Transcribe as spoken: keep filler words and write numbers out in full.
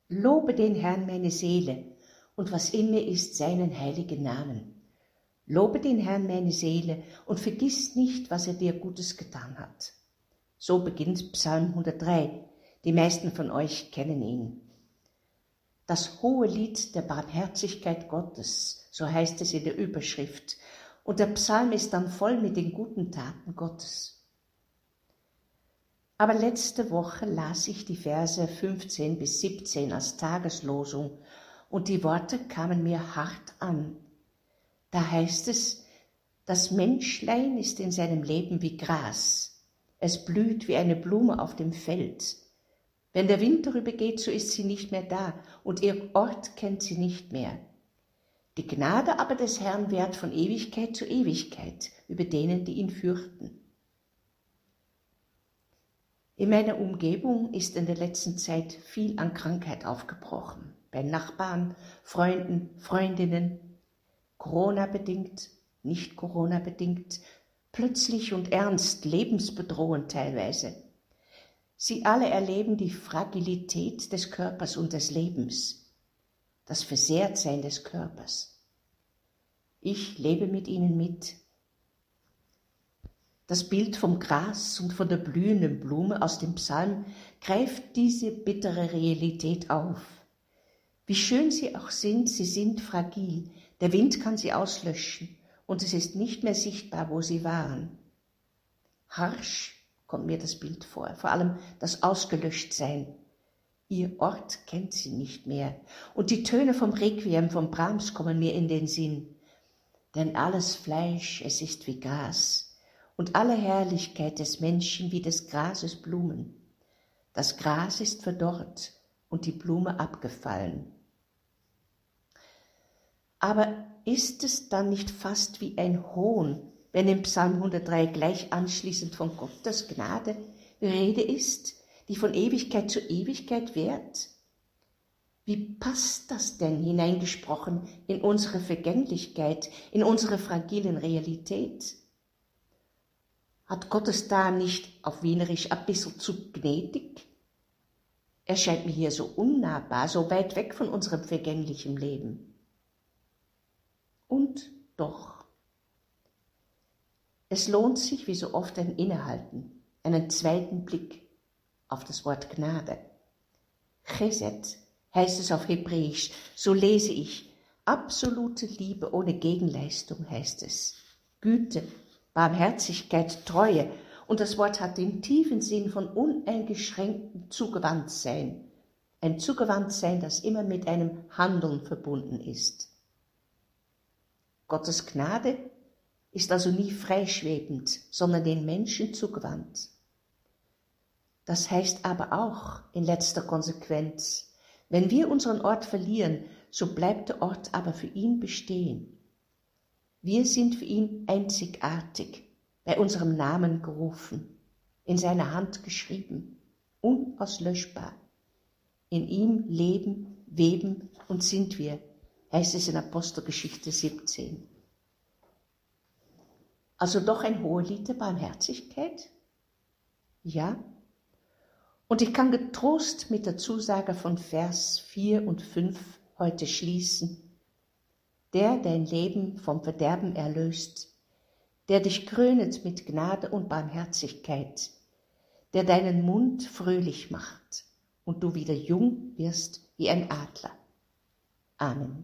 Lobe den Herrn meine Seele und was in mir ist, seinen heiligen Namen. Lobe den Herrn meine Seele und vergiss nicht, was er dir Gutes getan hat. So beginnt Psalm hundertdrei. Die meisten von euch kennen ihn. Das hohe Lied der Barmherzigkeit Gottes, so heißt es in der Überschrift. Und der Psalm ist dann voll mit den guten Taten Gottes. Aber letzte Woche las ich die Verse fünfzehn bis siebzehn als Tageslosung und die Worte kamen mir hart an. Da heißt es, das Menschlein ist in seinem Leben wie Gras. Es blüht wie eine Blume auf dem Feld. Wenn der Wind darüber geht, so ist sie nicht mehr da und ihr Ort kennt sie nicht mehr. Die Gnade aber des Herrn währt von Ewigkeit zu Ewigkeit über denen, die ihn fürchten. In meiner Umgebung ist in der letzten Zeit viel an Krankheit aufgebrochen. Bei Nachbarn, Freunden, Freundinnen, Corona-bedingt, nicht Corona-bedingt, plötzlich und ernst, lebensbedrohend teilweise. Sie alle erleben die Fragilität des Körpers und des Lebens, das Versehrtsein des Körpers. Ich lebe mit ihnen mit. Das Bild vom Gras und von der blühenden Blume aus dem Psalm greift diese bittere Realität auf. Wie schön sie auch sind, sie sind fragil. Der Wind kann sie auslöschen und es ist nicht mehr sichtbar, wo sie waren. Harsch kommt mir das Bild vor, vor allem das Ausgelöschtsein. Ihr Ort kennt sie nicht mehr und die Töne vom Requiem, vom Brahms kommen mir in den Sinn. Denn alles Fleisch, es ist wie Gras und alle Herrlichkeit des Menschen wie des Grases Blumen. Das Gras ist verdorrt und die Blume abgefallen. Aber ist es dann nicht fast wie ein Hohn, wenn im Psalm hundertdrei gleich anschließend von Gottes Gnade Rede ist, die von Ewigkeit zu Ewigkeit währt? Wie passt das denn hineingesprochen in unsere Vergänglichkeit, in unsere fragilen Realität? Hat Gott es da nicht auf Wienerisch ein bisschen zu gnädig? Er scheint mir hier so unnahbar, so weit weg von unserem vergänglichen Leben. Und doch. Es lohnt sich, wie so oft, ein Innehalten, einen zweiten Blick auf das Wort Gnade. Chesed heißt es auf Hebräisch, so lese ich, absolute Liebe ohne Gegenleistung heißt es. Güte, Barmherzigkeit, Treue und das Wort hat den tiefen Sinn von uneingeschränktem Zugewandtsein. Ein Zugewandtsein, das immer mit einem Handeln verbunden ist. Gottes Gnade ist also nie freischwebend, sondern den Menschen zugewandt. Das heißt aber auch in letzter Konsequenz, wenn wir unseren Ort verlieren, so bleibt der Ort aber für ihn bestehen. Wir sind für ihn einzigartig, bei unserem Namen gerufen, in seiner Hand geschrieben, unauslöschbar. In ihm leben, weben und sind wir, heißt es in Apostelgeschichte siebzehn. Also doch ein Hohelied der Barmherzigkeit? Ja. Und ich kann getrost mit der Zusage von Vers vier und fünf heute schließen. Der dein Leben vom Verderben erlöst, der dich krönet mit Gnade und Barmherzigkeit, der deinen Mund fröhlich macht und du wieder jung wirst wie ein Adler. Amen.